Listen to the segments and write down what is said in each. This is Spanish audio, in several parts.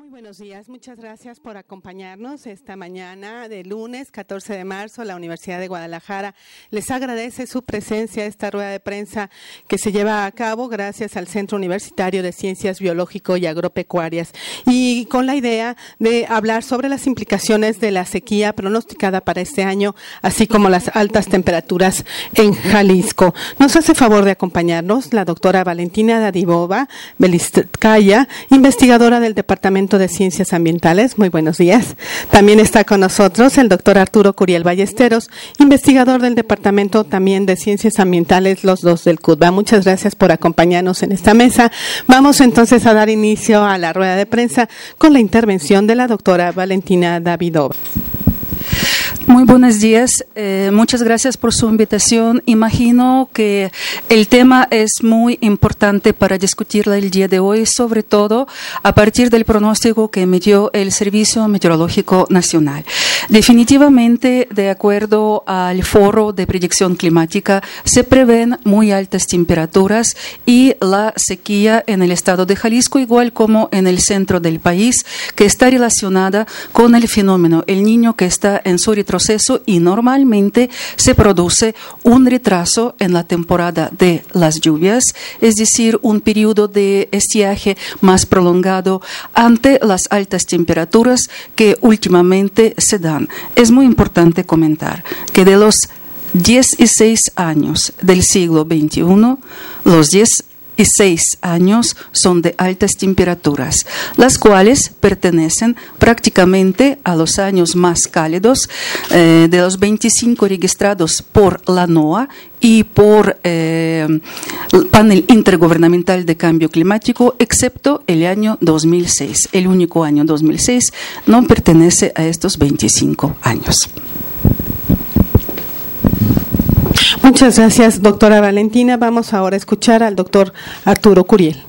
Buenos días, muchas gracias por acompañarnos esta mañana de lunes 14 de marzo. La Universidad de Guadalajara les agradece su presencia a esta rueda de prensa que se lleva a cabo gracias al Centro Universitario de Ciencias Biológico y Agropecuarias y con la idea de hablar sobre las implicaciones de la sequía pronosticada para este año, así como las altas temperaturas en Jalisco. Nos hace favor de acompañarnos la doctora Valentina Dadivova Belistskaya, investigadora del Departamento de Ciencias Ambientales. Muy buenos días. También está con nosotros el doctor Arturo Curiel Ballesteros, investigador del Departamento también de Ciencias Ambientales, los dos del CUTBA. Muchas gracias por acompañarnos en esta mesa. Vamos entonces a dar inicio a la rueda de prensa con la intervención de la doctora Valentina Dadivova. Muy buenos días, muchas gracias por su invitación. Imagino que el tema es muy importante para discutirla el día de hoy, sobre todo a partir del pronóstico que emitió el Servicio Meteorológico Nacional. Definitivamente, de acuerdo al Foro de Predicción Climática, se prevén muy altas temperaturas y la sequía en el estado de Jalisco, igual como en el centro del país, que está relacionada con el fenómeno El Niño, que está en su retroceso, y normalmente se produce un retraso en la temporada de las lluvias, es decir, un periodo de estiaje más prolongado ante las altas temperaturas que últimamente se dan. Es muy importante comentar que de los 16 años del siglo XXI, los 16 años son de altas temperaturas, las cuales pertenecen prácticamente a los años más cálidos de los 25 registrados por la NOAA y por el Panel Intergubernamental de Cambio Climático, excepto el año 2006. El único año 2006 no pertenece a estos 25 años. Muchas gracias, doctora Valentina. Vamos ahora a escuchar al doctor Arturo Curiel.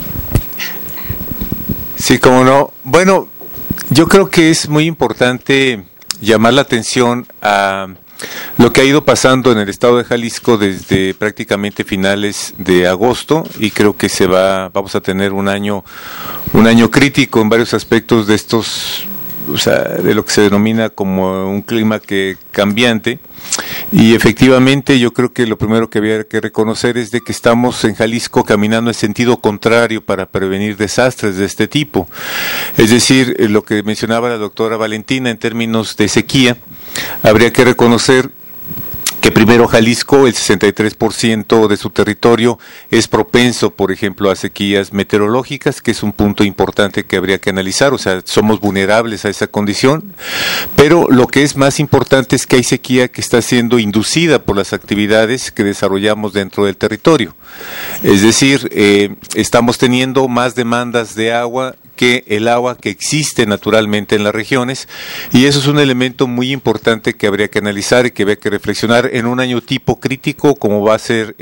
Sí, cómo no. Bueno, yo creo que es muy importante llamar la atención a lo que ha ido pasando en el estado de Jalisco desde prácticamente finales de agosto, y creo que vamos a tener un año crítico en varios aspectos de estos, o sea, de lo que se denomina como un clima cambiante. Y efectivamente yo creo que lo primero que había que reconocer es de que estamos en Jalisco caminando en sentido contrario para prevenir desastres de este tipo. Es decir, lo que mencionaba la doctora Valentina en términos de sequía, habría que reconocer que primero Jalisco, el 63% de su territorio es propenso, por ejemplo, a sequías meteorológicas, que es un punto importante que habría que analizar. O sea, somos vulnerables a esa condición, pero lo que es más importante es que hay sequía que está siendo inducida por las actividades que desarrollamos dentro del territorio. Es decir, estamos teniendo más demandas de agua que el agua que existe naturalmente en las regiones, y eso es un elemento muy importante que habría que analizar y que habría que reflexionar en un año tipo crítico como va a ser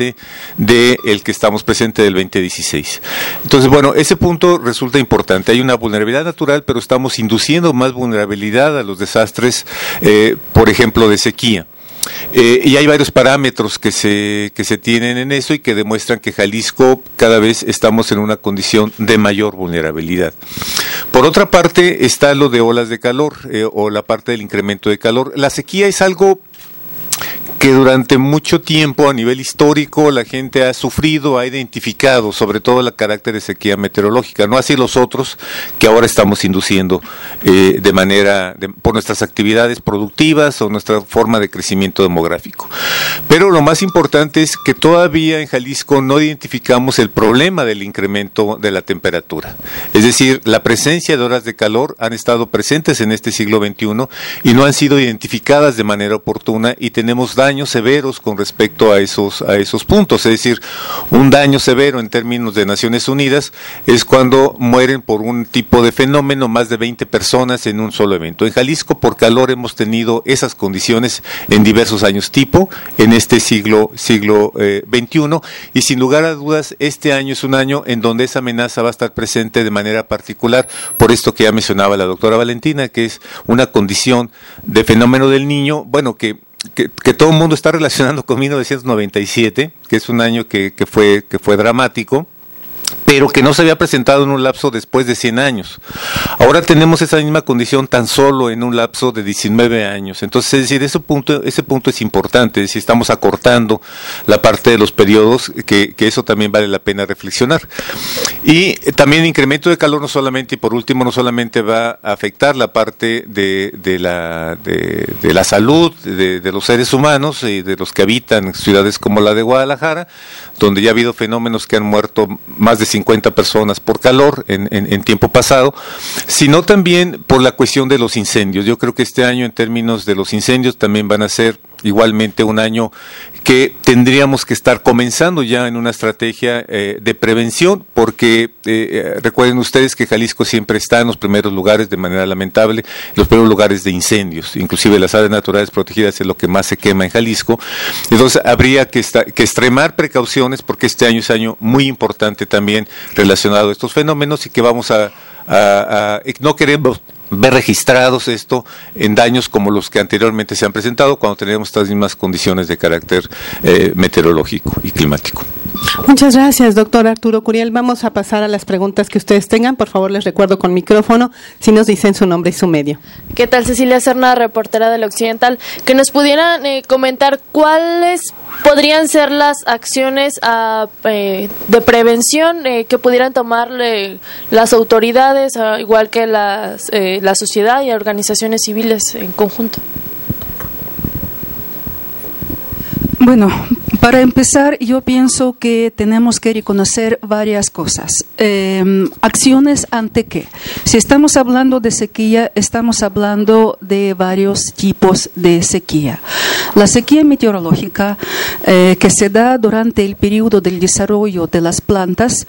el que estamos presente del 2016. Entonces, bueno, ese punto resulta importante. Hay una vulnerabilidad natural, pero estamos induciendo más vulnerabilidad a los desastres, por ejemplo, de sequía. Y hay varios parámetros que se tienen en eso y que demuestran que Jalisco cada vez estamos en una condición de mayor vulnerabilidad. Por otra parte está lo de olas de calor o la parte del incremento de calor. La sequía es algo que durante mucho tiempo a nivel histórico la gente ha sufrido, ha identificado, sobre todo el carácter de sequía meteorológica, no así los otros que ahora estamos induciendo por nuestras actividades productivas o nuestra forma de crecimiento demográfico. Pero lo más importante es que todavía en Jalisco no identificamos el problema del incremento de la temperatura. Es decir, la presencia de horas de calor han estado presentes en este siglo XXI y no han sido identificadas de manera oportuna, y tenemos daños severos con respecto a esos puntos. Es decir, un daño severo en términos de Naciones Unidas es cuando mueren por un tipo de fenómeno más de 20 personas en un solo evento. En Jalisco, por calor, hemos tenido esas condiciones en diversos años tipo en este siglo XXI, y sin lugar a dudas este año es un año en donde esa amenaza va a estar presente de manera particular por esto que ya mencionaba la doctora Valentina, que es una condición de fenómeno del Niño, bueno, que todo el mundo está relacionando con 1997, que es un año que fue dramático, pero que no se había presentado en un lapso después de 100 años. Ahora tenemos esa misma condición tan solo en un lapso de 19 años. Entonces, es decir, ese punto es importante, es decir, estamos acortando la parte de los periodos, que eso también vale la pena reflexionar. Y también el incremento de calor no solamente, y por último, no solamente va a afectar la parte de la salud de los seres humanos y de los que habitan ciudades como la de Guadalajara, donde ya ha habido fenómenos que han muerto más de 50 personas por calor en tiempo pasado, sino también por la cuestión de los incendios. Yo creo que este año, en términos de los incendios, también van a ser igualmente un año que tendríamos que estar comenzando ya en una estrategia de prevención, porque recuerden ustedes que Jalisco siempre está en los primeros lugares, de manera lamentable, los primeros lugares de incendios, inclusive las áreas naturales protegidas es lo que más se quema en Jalisco. Entonces habría que extremar precauciones, porque este año es año muy importante también relacionado a estos fenómenos, y que vamos no queremos ver registrados esto en daños como los que anteriormente se han presentado cuando tenemos estas mismas condiciones de carácter meteorológico y climático. Muchas gracias, doctor Arturo Curiel. Vamos a pasar a las preguntas que ustedes tengan. Por favor, les recuerdo con micrófono, si nos dicen su nombre y su medio. ¿Qué tal? Cecilia Serna, reportera del Occidental. Que nos pudieran comentar cuáles podrían ser las acciones de prevención que pudieran tomar las autoridades, igual que la sociedad y organizaciones civiles en conjunto. Bueno, para empezar, yo pienso que tenemos que reconocer varias cosas. Acciones ante qué. Si estamos hablando de sequía, estamos hablando de varios tipos de sequía. La sequía meteorológica que se da durante el periodo del desarrollo de las plantas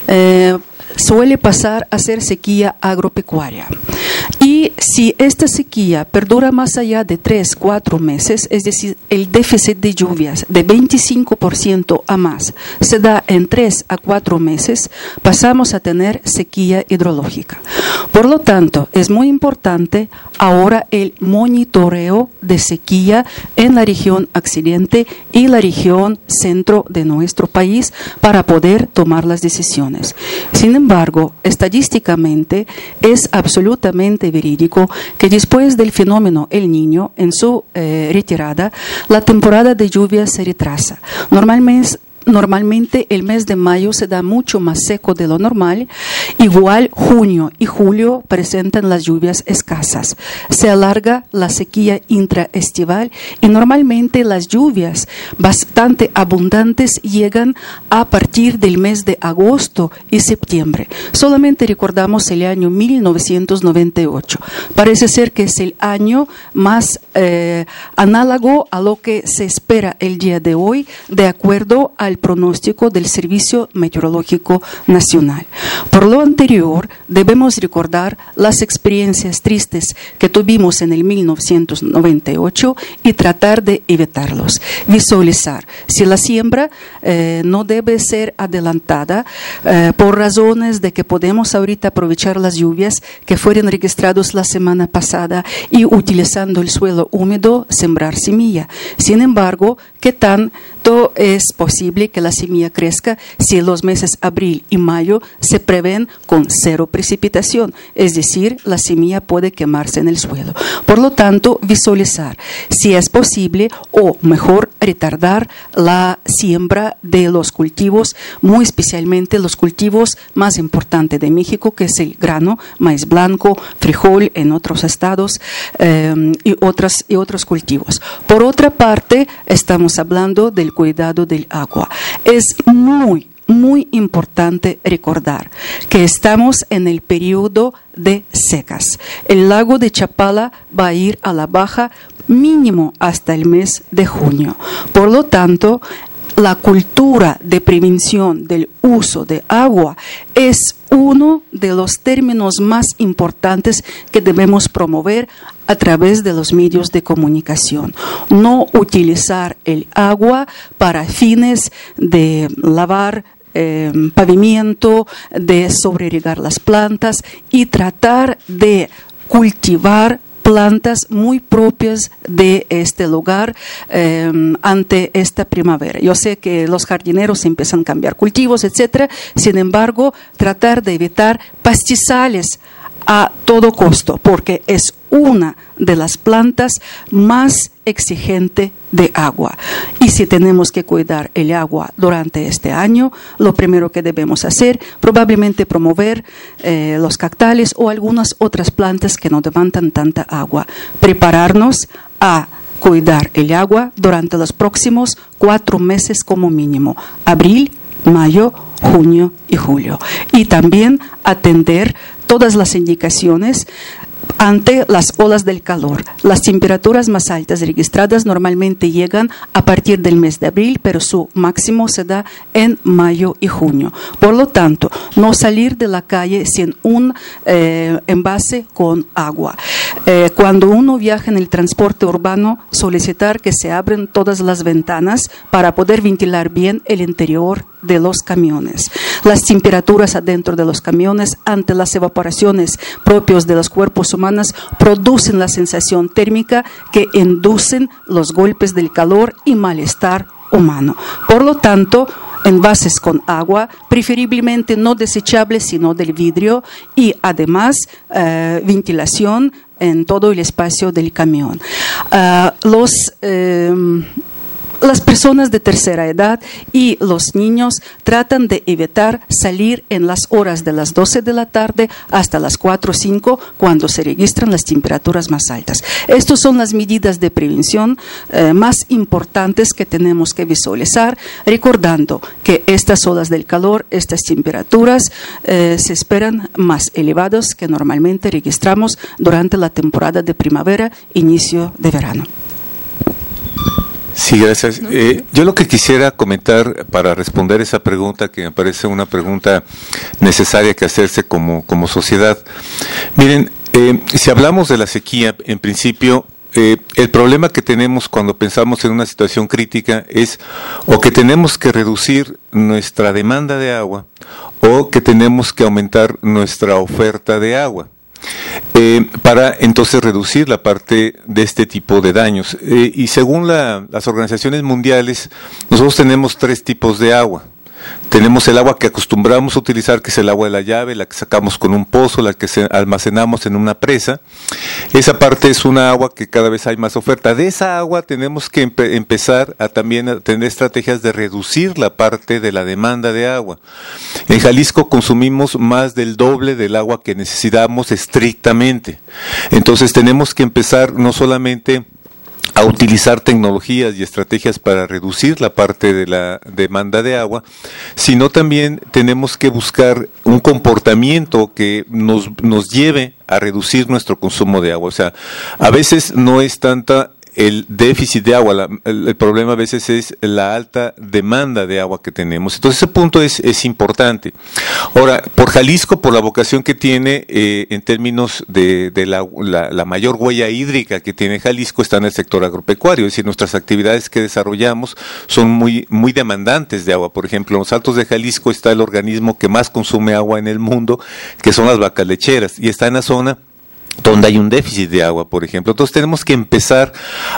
suele pasar a ser sequía agropecuaria. Y si esta sequía perdura más allá de 3-4 meses, es decir, el déficit de lluvias de 25% a más se da en 3 a 4 meses, pasamos a tener sequía hidrológica. Por lo tanto, es muy importante ahora el monitoreo de sequía en la región occidente y la región centro de nuestro país para poder tomar las decisiones. Sin embargo, estadísticamente es absolutamente verídico que después del fenómeno El Niño, en su retirada, la temporada de lluvia se retrasa. Normalmente el mes de mayo se da mucho más seco de lo normal. Igual junio y julio presentan las lluvias escasas. Se alarga la sequía intraestival y normalmente las lluvias bastante abundantes llegan a partir del mes de agosto y septiembre. Solamente recordamos el año 1998. Parece ser que es el año más análogo a lo que se espera el día de hoy, de acuerdo al pronóstico del Servicio Meteorológico Nacional. Por lo anterior, debemos recordar las experiencias tristes que tuvimos en el 1998 y tratar de evitarlos. Visualizar si la siembra no debe ser adelantada por razones de que podemos ahorita aprovechar las lluvias que fueron registradas la semana pasada y utilizando el suelo húmedo sembrar semilla. Sin embargo, ¿qué tanto es posible que la semilla crezca si los meses abril y mayo se prevén con cero precipitación? Es decir, la semilla puede quemarse en el suelo. Por lo tanto, visualizar si es posible o mejor retardar la siembra de los cultivos, muy especialmente los cultivos más importantes de México, que es el grano, maíz blanco, frijol en otros estados y otros cultivos. Por otra parte, estamos hablando del cuidado del agua. Es muy importante recordar que estamos en el periodo de secas. El lago de Chapala va a ir a la baja mínimo hasta el mes de junio. Por lo tanto, la cultura de prevención del uso de agua es uno de los términos más importantes que debemos promover a través de los medios de comunicación. No utilizar el agua para fines de lavar pavimento, de sobreregar las plantas y tratar de cultivar plantas muy propias de este lugar ante esta primavera. Yo sé que los jardineros empiezan a cambiar cultivos, etcétera. Sin embargo, tratar de evitar pastizales a todo costo, porque es una de las plantas más exigente de agua. Y si tenemos que cuidar el agua durante este año, lo primero que debemos hacer, probablemente promover los cactales o algunas otras plantas que no demandan tanta agua. Prepararnos a cuidar el agua durante los próximos 4 meses como mínimo, abril, mayo, junio y julio. Y también atender todas las indicaciones ante las olas del calor. Las temperaturas más altas registradas normalmente llegan a partir del mes de abril, pero su máximo se da en mayo y junio. Por lo tanto, no salir de la calle sin un envase con agua. Cuando uno viaja en el transporte urbano, solicitar que se abran todas las ventanas para poder ventilar bien el interior de los camiones. Las temperaturas adentro de los camiones ante las evaporaciones propias de los cuerpos humanos producen la sensación térmica que inducen los golpes del calor y malestar humano. Por lo tanto, envases con agua, preferiblemente no desechables sino del vidrio, y además ventilación en todo el espacio del camión. Las personas de tercera edad y los niños tratan de evitar salir en las horas de las 12 de la tarde hasta las 4 o 5, cuando se registran las temperaturas más altas. Estas son las medidas de prevención más importantes que tenemos que visualizar, recordando que estas olas del calor, estas temperaturas se esperan más elevadas que normalmente registramos durante la temporada de primavera, inicio de verano. Sí, gracias. Yo lo que quisiera comentar para responder esa pregunta, que me parece una pregunta necesaria que hacerse como sociedad. Miren, si hablamos de la sequía, en principio, el problema que tenemos cuando pensamos en una situación crítica es o que tenemos que reducir nuestra demanda de agua o que tenemos que aumentar nuestra oferta de agua. Para entonces reducir la parte de este tipo de daños. Y según las organizaciones mundiales, nosotros tenemos 3 tipos de agua. Tenemos el agua que acostumbramos a utilizar, que es el agua de la llave, la que sacamos con un pozo, la que almacenamos en una presa. Esa parte es una agua que cada vez hay más oferta. De esa agua tenemos que empezar a también a tener estrategias de reducir la parte de la demanda de agua. En Jalisco consumimos más del doble del agua que necesitamos estrictamente. Entonces tenemos que empezar no solamente a utilizar tecnologías y estrategias para reducir la parte de la demanda de agua, sino también tenemos que buscar un comportamiento que nos lleve a reducir nuestro consumo de agua. O sea, a veces no es tanta el déficit de agua, el problema a veces es la alta demanda de agua que tenemos. Entonces ese punto es importante. Ahora, por Jalisco, por la vocación que tiene en términos de la mayor huella hídrica que tiene Jalisco, está en el sector agropecuario, es decir, nuestras actividades que desarrollamos son muy demandantes de agua. Por ejemplo, en los Altos de Jalisco está el organismo que más consume agua en el mundo, que son las vacas lecheras, y está en la zona donde hay un déficit de agua, por ejemplo. Entonces tenemos que empezar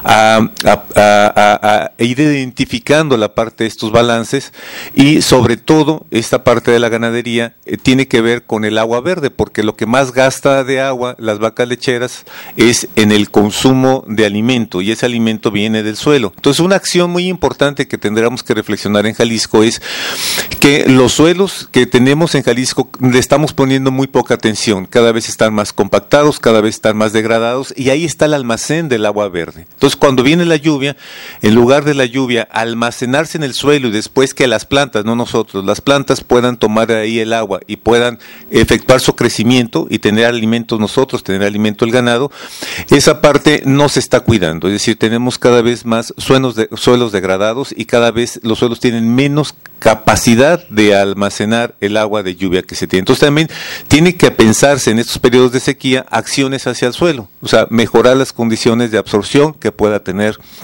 a ir identificando la parte de estos balances, y sobre todo esta parte de la ganadería tiene que ver con el agua verde, porque lo que más gasta de agua las vacas lecheras es en el consumo de alimento, y ese alimento viene del suelo. Entonces una acción muy importante que tendríamos que reflexionar en Jalisco es que los suelos que tenemos en Jalisco le estamos poniendo muy poca atención, cada vez están más compactados, cada vez están más degradados, y ahí está el almacén del agua verde. Entonces cuando viene la lluvia, en lugar de la lluvia almacenarse en el suelo y después que las plantas, no nosotros, las plantas puedan tomar ahí el agua y puedan efectuar su crecimiento y tener alimentos nosotros, tener alimento el ganado, esa parte no se está cuidando. Es decir, tenemos cada vez más suelos degradados, y cada vez los suelos tienen menos capacidad de almacenar el agua de lluvia que se tiene. Entonces también tiene que pensarse en estos periodos de sequía acciones hacia el suelo, o sea, mejorar las condiciones de absorción que pueda tener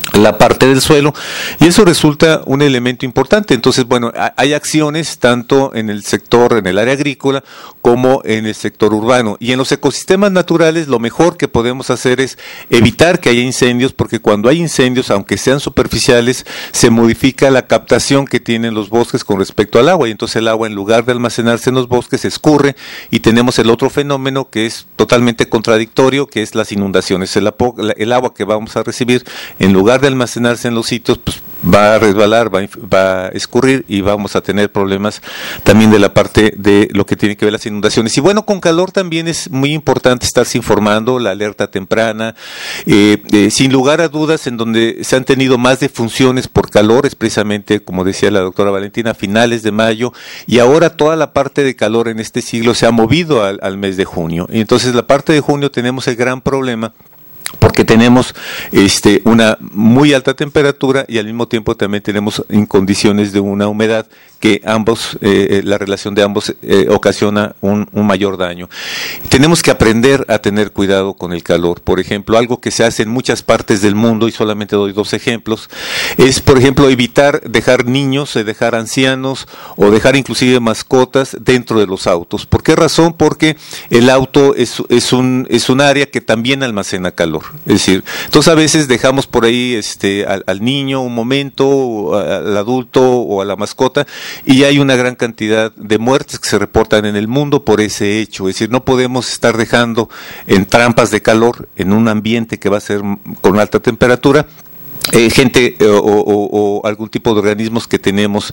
la parte del suelo, y eso resulta un elemento importante. Entonces, bueno, hay acciones tanto en el sector, en el área agrícola, como en el sector urbano. Y en los ecosistemas naturales, lo mejor que podemos hacer es evitar que haya incendios, porque cuando hay incendios, aunque sean superficiales, se modifica la captación que tienen los bosques con respecto al agua, y entonces el agua, en lugar de almacenarse en los bosques, se escurre, y tenemos el otro fenómeno que es totalmente contradictorio, que es las inundaciones. El agua que vamos a recibir, en lugar de almacenarse en los sitios, pues va a resbalar, va a escurrir, y vamos a tener problemas también de la parte de lo que tiene que ver las inundaciones. Y bueno, con calor también es muy importante estarse informando, la alerta temprana, sin lugar a dudas, en donde se han tenido más defunciones por calor, es precisamente, como decía la doctora Valentina, a finales de mayo, y ahora toda la parte de calor en este siglo se ha movido al mes de junio. Y entonces la parte de junio tenemos el gran problema, porque tenemos una muy alta temperatura, y al mismo tiempo también tenemos en condiciones de una humedad que ambos, la relación de ambos ocasiona un mayor daño. Tenemos que aprender a tener cuidado con el calor. Por ejemplo, algo que se hace en muchas partes del mundo, y solamente doy 2 ejemplos, es, por ejemplo, evitar dejar niños, dejar ancianos, o dejar inclusive mascotas dentro de los autos. ¿Por qué razón? Porque el auto es un área que también almacena calor. Es decir, entonces a veces dejamos por ahí al niño un momento, al adulto o a la mascota, y hay una gran cantidad de muertes que se reportan en el mundo por ese hecho. Es decir, no podemos estar dejando en trampas de calor, en un ambiente que va a ser con alta temperatura, gente o algún tipo de organismos que tenemos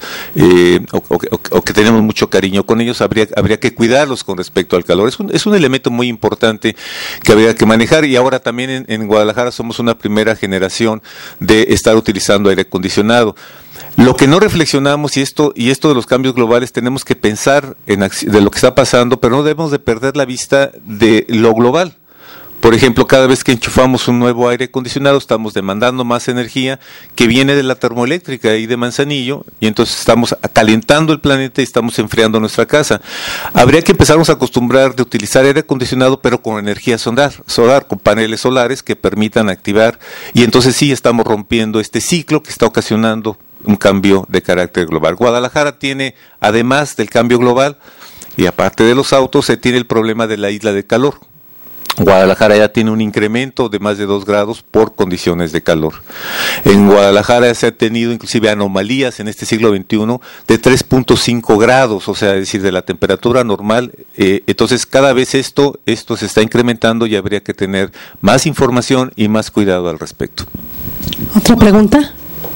o que tenemos mucho cariño con ellos. Habría que cuidarlos con respecto al calor. Es un elemento muy importante que habría que manejar, y ahora también en Guadalajara somos una primera generación de estar utilizando aire acondicionado. Lo que no reflexionamos, y esto de los cambios globales, tenemos que pensar de lo que está pasando, pero no debemos de perder la vista de lo global. Por ejemplo, cada vez que enchufamos un nuevo aire acondicionado, estamos demandando más energía que viene de la termoeléctrica y de Manzanillo, y entonces estamos calentando el planeta y estamos enfriando nuestra casa. Habría que empezarnos a acostumbrar de utilizar aire acondicionado, pero con energía solar, con paneles solares que permitan activar, y entonces sí estamos rompiendo este ciclo que está ocasionando un cambio de carácter global. Guadalajara tiene, además del cambio global, y aparte de los autos, se tiene el problema de la isla de calor. Guadalajara ya tiene un incremento de más de 2 grados por condiciones de calor. En Guadalajara se ha tenido inclusive anomalías en este siglo XXI de 3.5 grados, o sea, es decir, de la temperatura normal. Entonces, cada vez esto se está incrementando, y habría que tener más información y más cuidado al respecto. ¿Otra pregunta?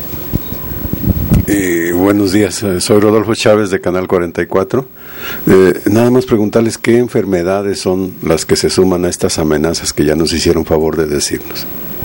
Buenos días, soy Rodolfo Chávez de Canal 44. Nada más preguntarles qué enfermedades son las que se suman a estas amenazas que ya nos hicieron favor de decirnos.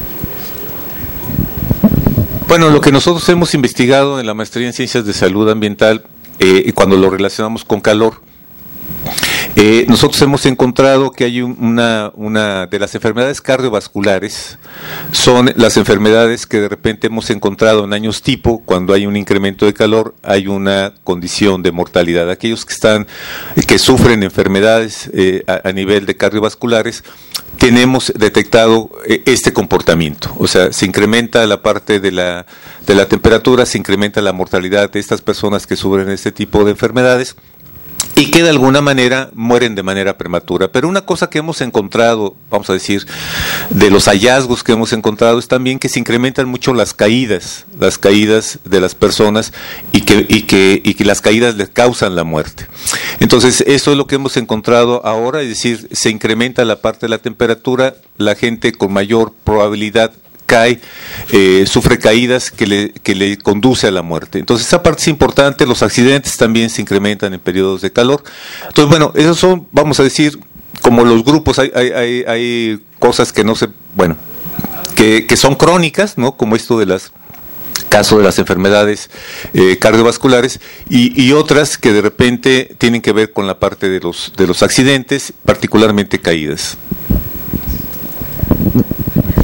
Bueno, lo que nosotros hemos investigado en la maestría en Ciencias de Salud Ambiental, y cuando lo relacionamos con calor, nosotros hemos encontrado que hay una de las enfermedades cardiovasculares, son las enfermedades que de repente hemos encontrado en años tipo, cuando hay un incremento de calor, hay una condición de mortalidad. Aquellos que sufren enfermedades a nivel de cardiovasculares, tenemos detectado este comportamiento. O sea, se incrementa la parte de la temperatura, se incrementa la mortalidad de estas personas que sufren este tipo de enfermedades, y que de alguna manera mueren de manera prematura. Pero una cosa que hemos encontrado, vamos a decir, de los hallazgos que hemos encontrado, es también que se incrementan mucho las caídas de las personas, y que las caídas les causan la muerte. Entonces, eso es lo que hemos encontrado ahora, es decir, se incrementa la parte de la temperatura, la gente con mayor probabilidad cae, sufre caídas que le conduce a la muerte. Entonces, esa parte es importante. Los accidentes también se incrementan en periodos de calor. Entonces, bueno, esos son, vamos a decir, como los grupos, hay cosas que no se, bueno, que son crónicas, ¿no? Como esto de caso de las enfermedades cardiovasculares, y otras que de repente tienen que ver con la parte de los accidentes, particularmente caídas.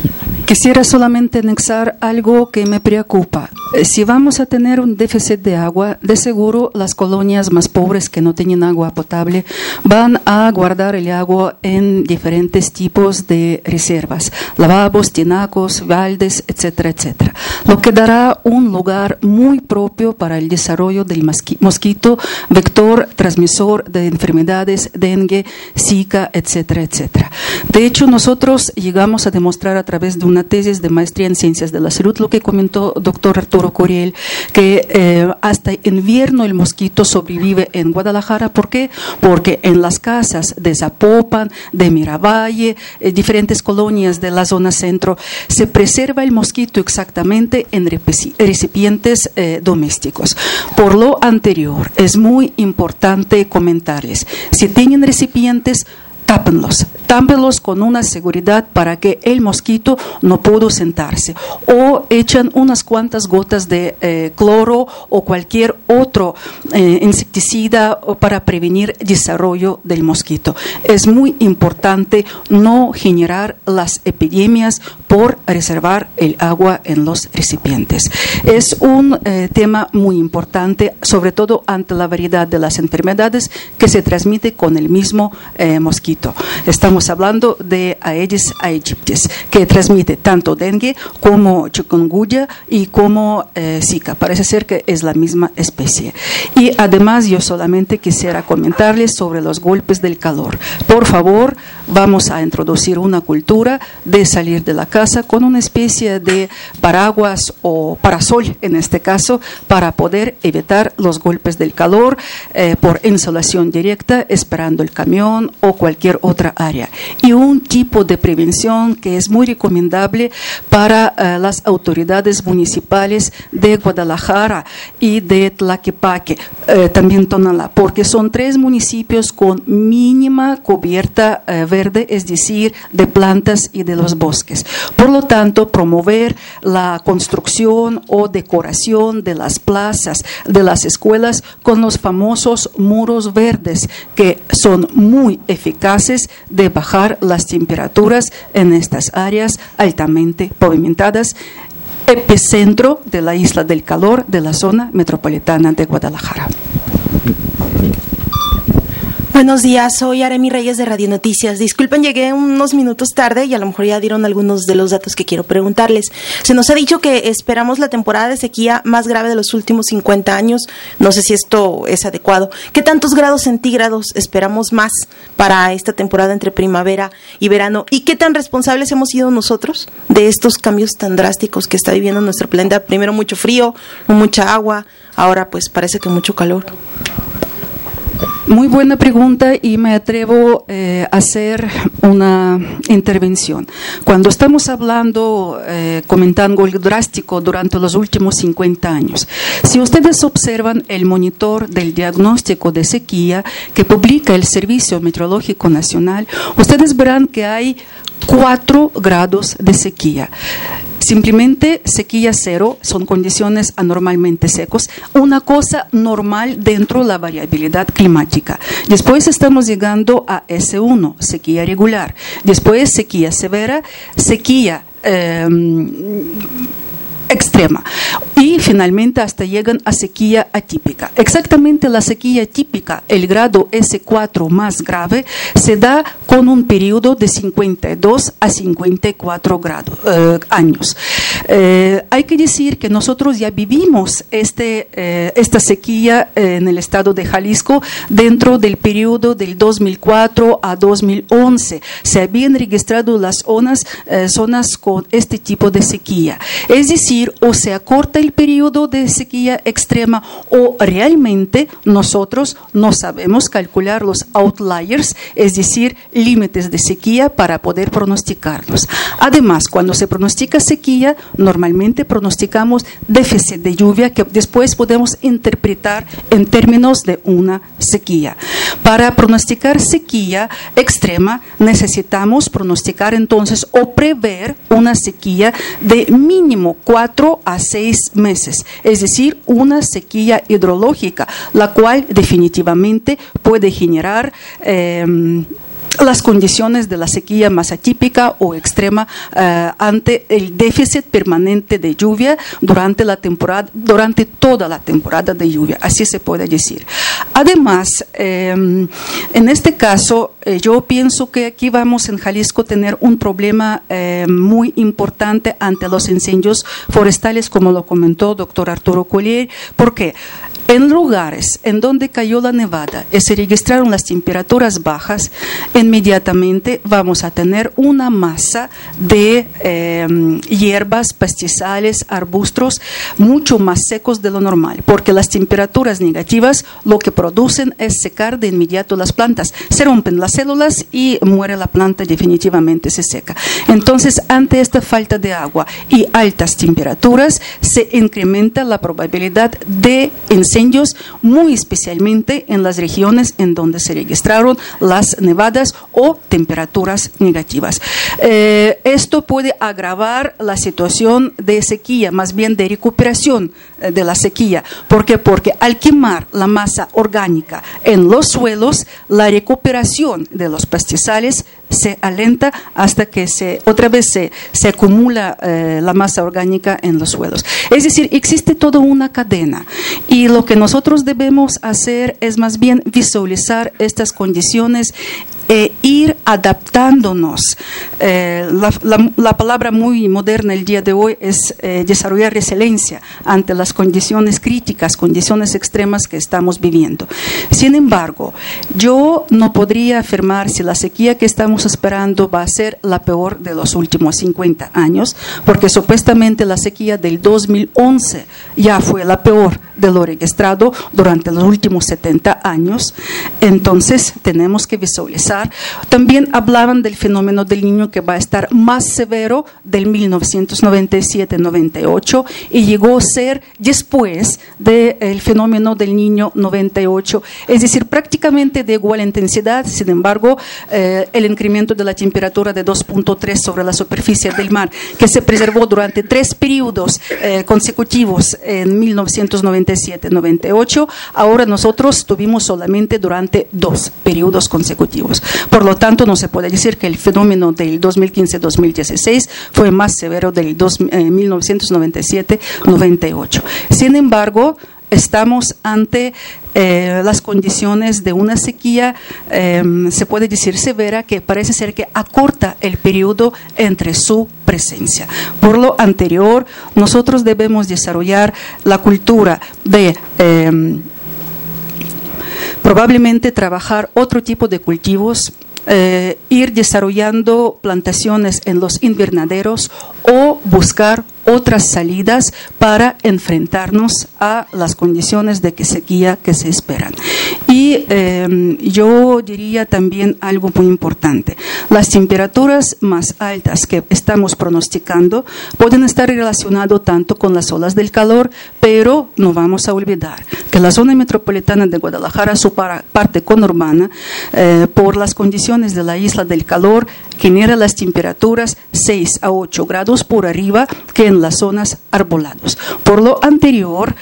Quisiera solamente anexar algo que me preocupa. Si vamos a tener un déficit de agua, de seguro las colonias más pobres que no tienen agua potable van a guardar el agua en diferentes tipos de reservas, lavabos, tinacos, baldes, etcétera, etcétera. Lo que dará un lugar muy propio para el desarrollo del mosquito, vector transmisor de enfermedades, dengue, zika, etcétera, etcétera. De hecho, nosotros llegamos a demostrar a través de una tesis de maestría en Ciencias de la Salud, lo que comentó doctor Arturo Curiel, que hasta invierno el mosquito sobrevive en Guadalajara. ¿Por qué? Porque en las casas de Zapopan, de Miravalle, diferentes colonias de la zona centro, se preserva el mosquito exactamente en recipientes domésticos. Por lo anterior, es muy importante comentarles, si tienen recipientes, tápenlos con una seguridad para que el mosquito no pueda sentarse, o echan unas cuantas gotas de cloro o cualquier otro insecticida para prevenir desarrollo del mosquito. Es muy importante no generar las epidemias por reservar el agua en los recipientes. Es un tema muy importante, sobre todo ante la variedad de las enfermedades que se transmite con el mismo mosquito. Estamos hablando de Aedes aegyptis, que transmite tanto dengue como chikungunya y como zika. Parece ser que es la misma especie. Y además yo solamente quisiera comentarles sobre los golpes del calor. Por favor, vamos a introducir una cultura de salir de la casa con una especie de paraguas o parasol, en este caso, para poder evitar los golpes del calor por insolación directa, esperando el camión o cualquier otra área. Y un tipo de prevención que es muy recomendable para las autoridades municipales de Guadalajara y de Tlaquepaque, también Tonalá, porque son 3 municipios con mínima cubierta verde, es decir, de plantas y de los bosques. Por lo tanto, promover la construcción o decoración de las plazas, de las escuelas, con los famosos muros verdes, que son muy eficaces de bajar las temperaturas en estas áreas altamente pavimentadas, epicentro de la isla del calor de la zona metropolitana de Guadalajara. Buenos días, soy Aremi Reyes de Radio Noticias. Disculpen, llegué unos minutos tarde y a lo mejor ya dieron algunos de los datos que quiero preguntarles. Se nos ha dicho que esperamos la temporada de sequía más grave de los últimos 50 años. No sé si esto es adecuado. ¿Qué tantos grados centígrados esperamos más para esta temporada entre primavera y verano? ¿Y qué tan responsables hemos sido nosotros de estos cambios tan drásticos que está viviendo nuestro planeta? Primero mucho frío, mucha agua, ahora pues parece que mucho calor. Muy buena pregunta y me atrevo a hacer una intervención. Cuando estamos hablando, comentando algo drástico durante los últimos 50 años, si ustedes observan el monitor del diagnóstico de sequía que publica el Servicio Meteorológico Nacional, ustedes verán que hay 4 grados de sequía. Simplemente sequía 0, son condiciones anormalmente secos, una cosa normal dentro de la variabilidad climática. Después estamos llegando a S1, sequía regular. Después sequía severa, sequía extrema. Y finalmente hasta llegan a sequía atípica. Exactamente la sequía atípica, el grado S4 más grave, se da con un periodo de 52 a 54 años. Hay que decir que nosotros ya vivimos esta sequía en el estado de Jalisco dentro del periodo del 2004 a 2011. Se habían registrado las zonas con este tipo de sequía. Es decir, o se acorta el periodo de sequía extrema o realmente nosotros no sabemos calcular los outliers, es decir, límites de sequía para poder pronosticarlos. Además, cuando se pronostica sequía, normalmente pronosticamos déficit de lluvia que después podemos interpretar en términos de una sequía. Para pronosticar sequía extrema necesitamos pronosticar entonces o prever una sequía de mínimo 4 a 6 meses, es decir, una sequía hidrológica, la cual definitivamente puede generar las condiciones de la sequía más atípica o extrema ante el déficit permanente de lluvia durante toda la temporada de lluvia, así se puede decir. Además, en este caso, yo pienso que aquí vamos en Jalisco a tener un problema muy importante ante los incendios forestales, como lo comentó doctor Arturo Collier. ¿Por qué? En lugares en donde cayó la nevada y se registraron las temperaturas bajas, inmediatamente vamos a tener una masa de hierbas, pastizales, arbustos mucho más secos de lo normal, porque las temperaturas negativas lo que producen es secar de inmediato las plantas. Se rompen las células y muere la planta, definitivamente se seca. Entonces, ante esta falta de agua y altas temperaturas, se incrementa la probabilidad de incendios, muy especialmente en las regiones en donde se registraron las nevadas o temperaturas negativas. Esto puede agravar la situación de sequía, más bien de recuperación de la sequía. ¿Por qué? Porque al quemar la masa orgánica en los suelos, la recuperación de los pastizales se alenta hasta que otra vez se acumula la masa orgánica en los suelos. Es decir, existe toda una cadena, y lo que nosotros debemos hacer es más bien visualizar estas condiciones e ir adaptándonos. La palabra muy moderna el día de hoy es desarrollar resiliencia ante las condiciones críticas, condiciones extremas que estamos viviendo. Sin embargo, yo no podría afirmar si la sequía que estamos esperando va a ser la peor de los últimos 50 años, porque supuestamente la sequía del 2011 ya fue la peor de lo registrado durante los últimos 70 años. Entonces, tenemos que visualizar. También hablaban del fenómeno del Niño, que va a estar más severo del 1997-98 y llegó a ser después del fenómeno del Niño 98, es decir, prácticamente de igual intensidad. Sin embargo, el incremento de la temperatura de 2.3 sobre la superficie del mar, que se preservó durante 3 periodos consecutivos en 1997-98, ahora nosotros tuvimos solamente durante 2 periodos consecutivos. Por lo tanto, no se puede decir que el fenómeno del 2015-2016 fue más severo del 1997-98. Sin embargo, estamos ante las condiciones de una sequía, se puede decir severa, que parece ser que acorta el periodo entre su presencia. Por lo anterior, nosotros debemos desarrollar la cultura de probablemente trabajar otro tipo de cultivos, ir desarrollando plantaciones en los invernaderos o buscar otras salidas para enfrentarnos a las condiciones de sequía que se esperan. Y yo diría también algo muy importante: las temperaturas más altas que estamos pronosticando pueden estar relacionadas tanto con las olas del calor, pero no vamos a olvidar que la zona metropolitana de Guadalajara, su parte conurbana, por las condiciones de la isla del calor, genera las temperaturas 6 a 8 grados por arriba que en las zonas arboladas. Por lo anterior,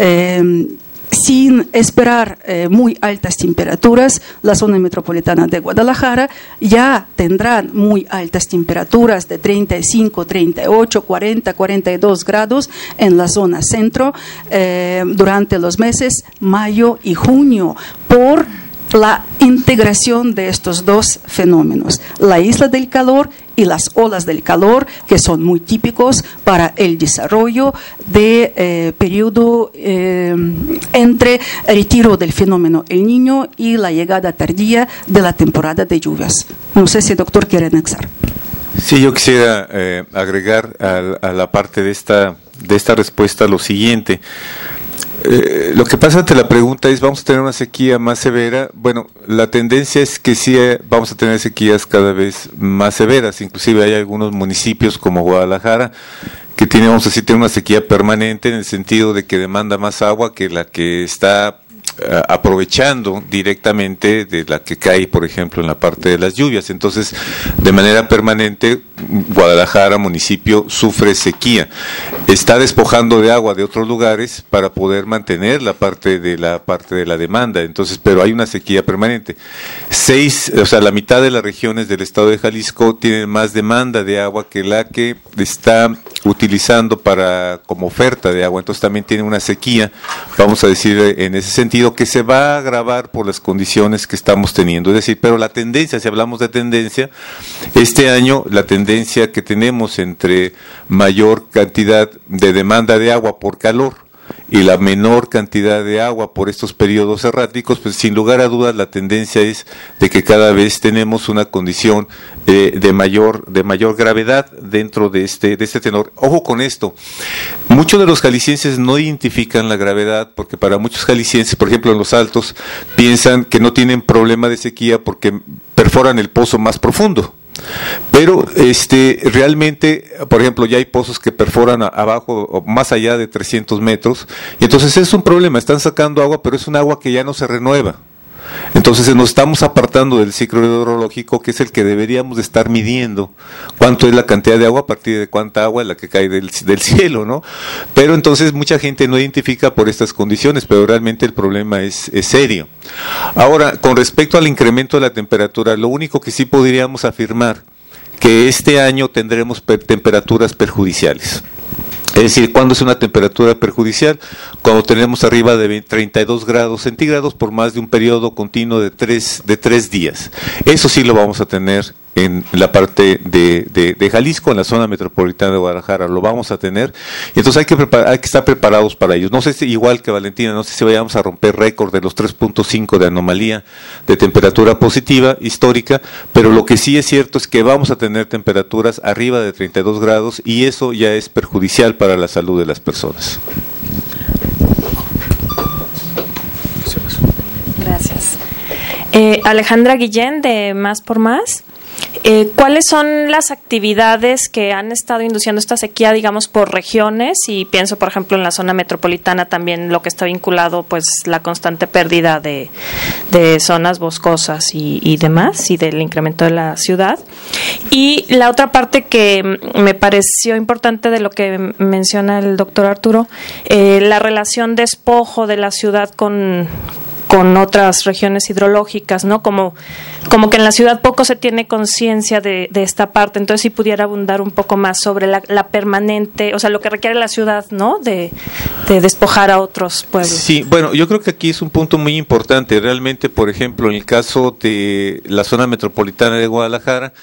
sin esperar muy altas temperaturas, la zona metropolitana de Guadalajara ya tendrán muy altas temperaturas de 35, 38, 40, 42 grados en la zona centro durante los meses mayo y junio, por la integración de estos dos fenómenos, la isla del calor y las olas del calor, que son muy típicos para el desarrollo de periodo entre el retiro del fenómeno El Niño y la llegada tardía de la temporada de lluvias. No sé si el doctor quiere anexar. Sí, yo quisiera agregar a la parte de esta respuesta lo siguiente. Lo que pasa ante la pregunta es: ¿vamos a tener una sequía más severa? Bueno, la tendencia es que sí vamos a tener sequías cada vez más severas. Inclusive hay algunos municipios como Guadalajara que tienen una sequía permanente, en el sentido de que demanda más agua que la que está aprovechando directamente de la que cae, por ejemplo, en la parte de las lluvias. Entonces, de manera permanente Guadalajara, municipio, sufre sequía. Está despojando de agua de otros lugares para poder mantener la parte de la demanda. Entonces, pero hay una sequía permanente. La mitad de las regiones del estado de Jalisco tienen más demanda de agua que la que está utilizando como oferta de agua. Entonces también tiene una sequía, vamos a decir, en ese sentido, que se va a agravar por las condiciones que estamos teniendo. Es decir, pero la tendencia, si hablamos de tendencia, este año la tendencia que tenemos entre mayor cantidad de demanda de agua por calor y la menor cantidad de agua por estos periodos erráticos, pues sin lugar a dudas la tendencia es de que cada vez tenemos una condición de mayor gravedad dentro de este tenor. Ojo con esto, muchos de los jaliscienses no identifican la gravedad porque para muchos jaliscienses, por ejemplo en los Altos, piensan que no tienen problema de sequía porque perforan el pozo más profundo. Pero realmente, por ejemplo, ya hay pozos que perforan abajo o más allá de 300 metros, y entonces es un problema, están sacando agua, pero es un agua que ya no se renueva. Entonces nos estamos apartando del ciclo hidrológico, que es el que deberíamos de estar midiendo cuánto es la cantidad de agua a partir de cuánta agua es la que cae del cielo, ¿no? Pero entonces mucha gente no identifica por estas condiciones, pero realmente el problema es serio. Ahora, con respecto al incremento de la temperatura, lo único que sí podríamos afirmar que este año tendremos temperaturas perjudiciales. Es decir, ¿cuándo es una temperatura perjudicial? Cuando tenemos arriba de 32 grados centígrados por más de un periodo continuo de tres días. Eso sí lo vamos a tener en la parte de Jalisco, en la zona metropolitana de Guadalajara, lo vamos a tener. Y entonces hay que estar preparados para ellos. No sé si, igual que Valentina, no sé si vayamos a romper récord de los 3.5 de anomalía de temperatura positiva histórica, pero lo que sí es cierto es que vamos a tener temperaturas arriba de 32 grados y eso ya es perjudicial para la salud de las personas. Gracias. Alejandra Guillén, de Más por Más. ¿Cuáles son las actividades que han estado induciendo esta sequía, digamos, por regiones? Y pienso, por ejemplo, en la zona metropolitana también lo que está vinculado, pues, la constante pérdida de zonas boscosas y demás, y del incremento de la ciudad. Y la otra parte que me pareció importante de lo que menciona el doctor Arturo, la relación despojo de la ciudad con otras regiones hidrológicas, ¿no? Como que en la ciudad poco se tiene conciencia de esta parte. Entonces, si pudiera abundar un poco más sobre la permanente, o sea, lo que requiere la ciudad, ¿no? De despojar a otros pueblos. Sí, bueno, yo creo que aquí es un punto muy importante. Realmente, por ejemplo, en el caso de la zona metropolitana de Guadalajara,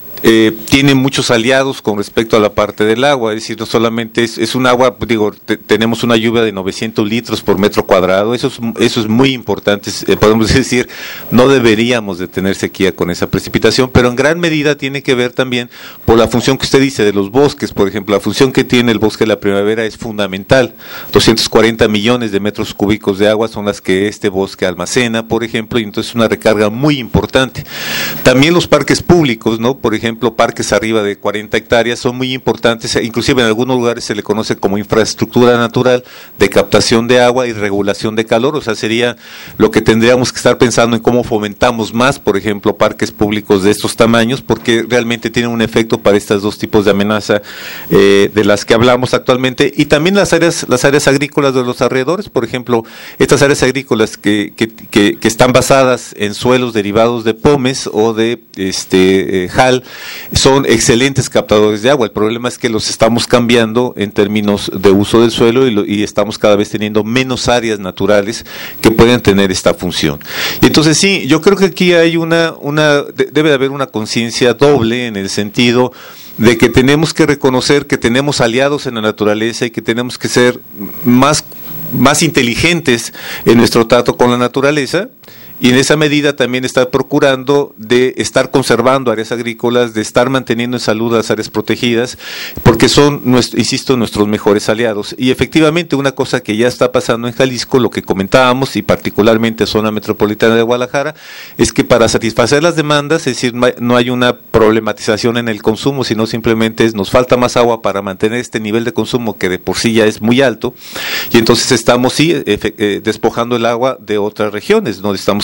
tiene muchos aliados con respecto a la parte del agua, es decir, no solamente es un agua, tenemos una lluvia de 900 litros por metro cuadrado, eso es muy importante, podemos decir, no deberíamos de tener sequía con esa precipitación, pero en gran medida tiene que ver también por la función que usted dice de los bosques, por ejemplo, la función que tiene el bosque de la primavera es fundamental, 240 millones de metros cúbicos de agua son las que este bosque almacena, por ejemplo, y entonces es una recarga muy importante. También los parques públicos, ¿no? Por ejemplo, parques arriba de 40 hectáreas son muy importantes, inclusive en algunos lugares se le conoce como infraestructura natural de captación de agua y regulación de calor, o sea, sería lo que tendríamos que estar pensando en cómo fomentamos más, por ejemplo, parques públicos de estos tamaños, porque realmente tienen un efecto para estos dos tipos de amenaza de las que hablamos actualmente, y también las áreas agrícolas de los alrededores, por ejemplo, estas áreas agrícolas que están basadas en suelos derivados de pomes o de jal, son excelentes captadores de agua. El problema es que los estamos cambiando en términos de uso del suelo y estamos cada vez teniendo menos áreas naturales que pueden tener esta función. Y entonces sí, yo creo que aquí hay debe de haber una conciencia doble en el sentido de que tenemos que reconocer que tenemos aliados en la naturaleza y que tenemos que ser más inteligentes en nuestro trato con la naturaleza. Y en esa medida también está procurando de estar conservando áreas agrícolas, de estar manteniendo en salud las áreas protegidas, porque son, insisto, nuestros mejores aliados. Y efectivamente una cosa que ya está pasando en Jalisco, lo que comentábamos, y particularmente zona metropolitana de Guadalajara, es que para satisfacer las demandas, es decir, no hay una problematización en el consumo, sino simplemente nos falta más agua para mantener este nivel de consumo que de por sí ya es muy alto, y entonces estamos despojando el agua de otras regiones, donde estamos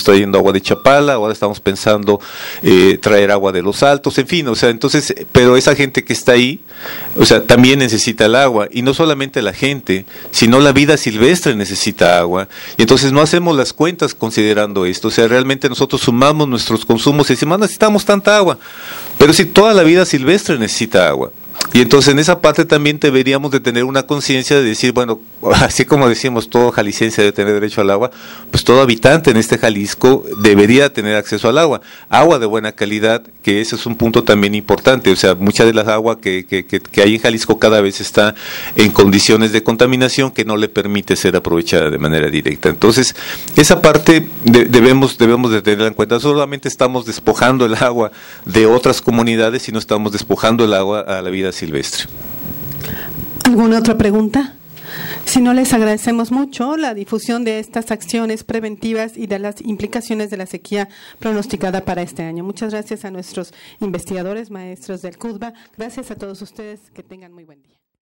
trayendo agua de Chapala, ahora estamos pensando traer agua de Los Altos, en fin, o sea, entonces, pero esa gente que está ahí, o sea, también necesita el agua, y no solamente la gente, sino la vida silvestre necesita agua, y entonces no hacemos las cuentas considerando esto, o sea, realmente nosotros sumamos nuestros consumos y decimos, no necesitamos tanta agua, pero si toda la vida silvestre necesita agua. Y entonces en esa parte también deberíamos de tener una conciencia de decir, bueno, así como decimos todo jalisciense debe tener derecho al agua, pues todo habitante en este Jalisco debería tener acceso al agua de buena calidad, que ese es un punto también importante, o sea, mucha de la agua que hay en Jalisco cada vez está en condiciones de contaminación que no le permite ser aprovechada de manera directa. Entonces, esa parte debemos de tenerla en cuenta. Solamente estamos despojando el agua de otras comunidades y no estamos despojando el agua a la vida silvestre. ¿Alguna otra pregunta? Si no, les agradecemos mucho la difusión de estas acciones preventivas y de las implicaciones de la sequía pronosticada para este año. Muchas gracias a nuestros investigadores, maestros del CUDBA. Gracias a todos ustedes. Que tengan muy buen día.